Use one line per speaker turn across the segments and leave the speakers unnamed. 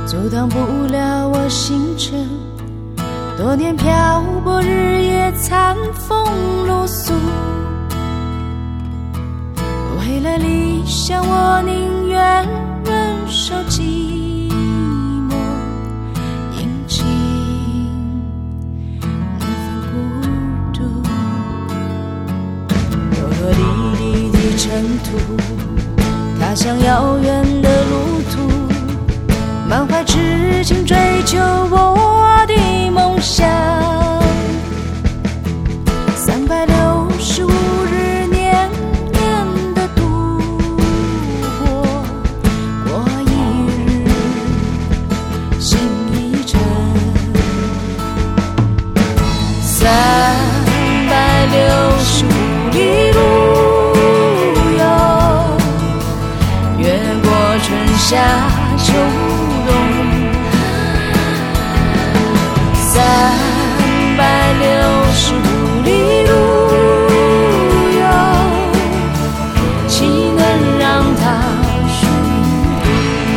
阻挡不了我行程。多年漂泊，日夜餐风露宿，为了理想，我宁愿忍受寂寞，饮尽那份孤独。朵朵滴滴的尘土，踏向遥远的路途，满怀痴情追求我的梦想。365日年年的度过，过一日心一程。365里路游，越过春夏秋冬。365里路游，岂能让它虚度？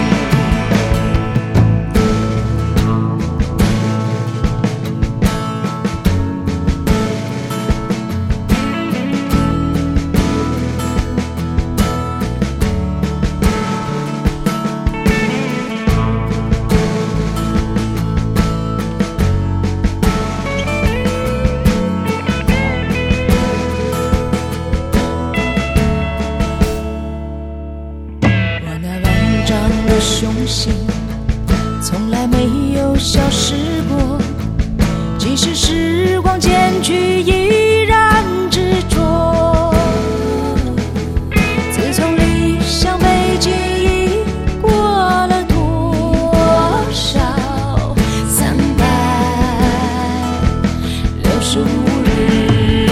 雄心从来没有消失过，即使时光渐去，依然执着。自从理想北京，已过了多少365日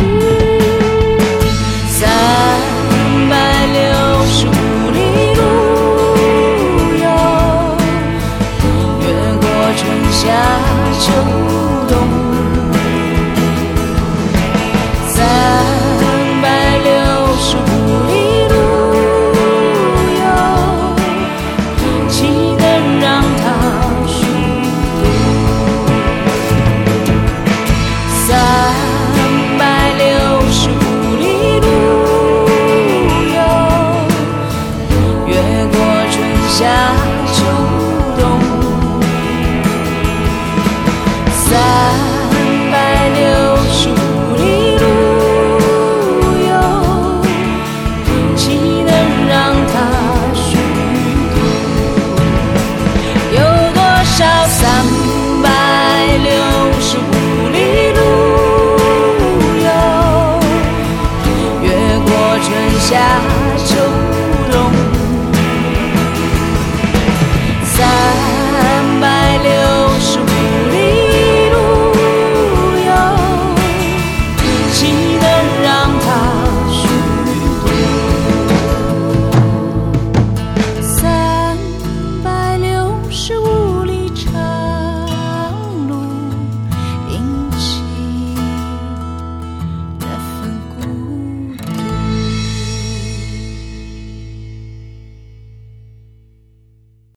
，365里路夏秋